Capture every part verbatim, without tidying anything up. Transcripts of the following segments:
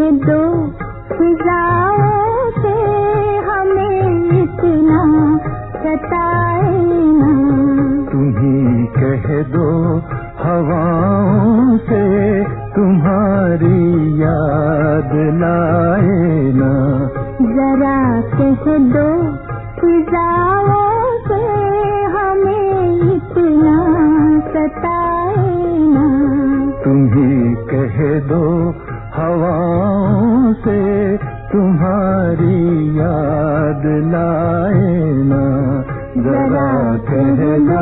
दो फिजाओं से हमें इतना सताए ना। तुम्ही कह दो हवाओं से तुम्हारी याद लाए ना। जरा कह दो फिजाओं से हमें इतना सताए ना। तुम्ही कह दो हवाओं से तुम्हारी याद लाए ना। जरा कह दो।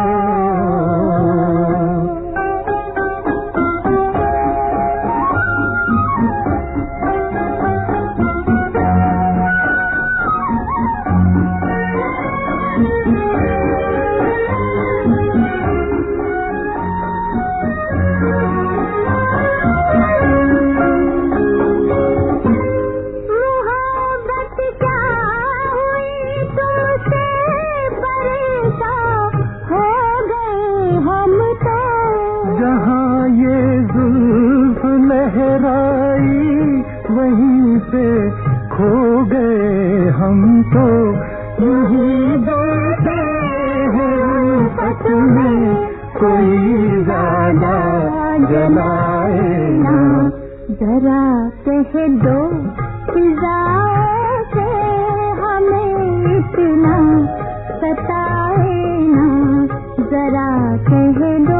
जहाँ ये जुल्फ लहराई वहीं पे खो गए हम तो। यही बैठे हैं पथ में कोई ज्यादा जलाए ना। जरा कह दो फिजाओं से हमें इतना सताए ना। जरा कह दो।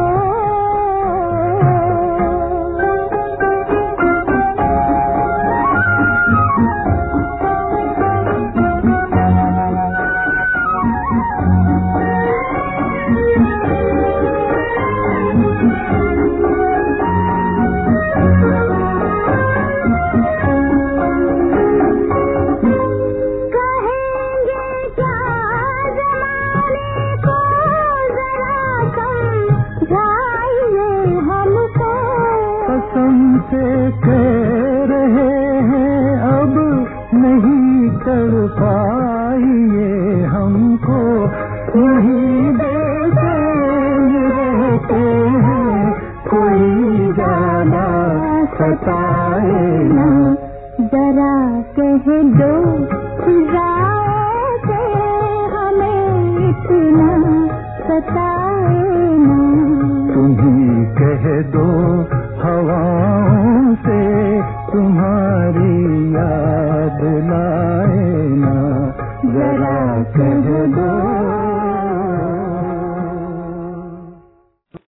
से कह रहे हैं अब नहीं कर पाइए हमको। नहीं देते रहते हैं कोई ज्यादा सताए ना। जरा कह दो फिजाओं से हमें इतना सताए ना। तुम्ही कह दो हवाओं से तुम्हारी याद लाए ना। जरा कह दो।